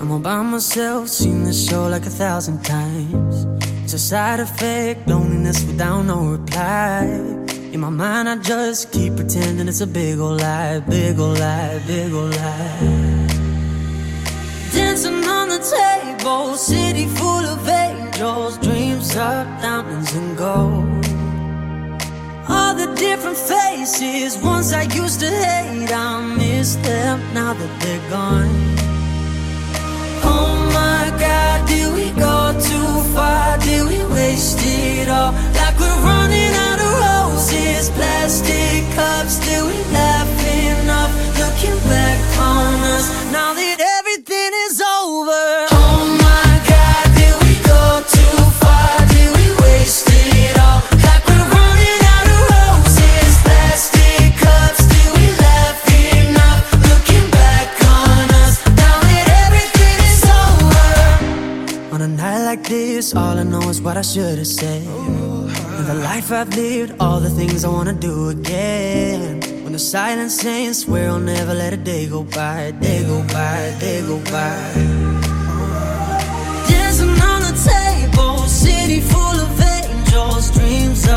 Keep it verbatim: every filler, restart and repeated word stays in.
I'm all by myself, seen this show like a thousand times. It's a side effect, loneliness without no reply. In my mind I just keep pretending it's a big ol' lie, big ol' lie, big ol' lie. Dancing on the table, city full of angels, dreams of diamonds and gold. All the different faces, ones I used to hate, I miss them now that they're gone. Oh my God, did we go too far? Did we waste it all? Like we're running out of roses, plastic cups. Did we laugh enough? Looking back on us, now that everything is over. Oh my God, did we go too far? Did we waste it all? Like we're running out of roses, plastic cups. Did we laugh enough? Looking back on us, now that everything is over. On a night like this, all I know is what I should have said. And the life I've lived, all the things I wanna do again. When the silence ends, swear I'll never let a day go by, day go by, day go by. Dancing on the table, city full of angels, dreams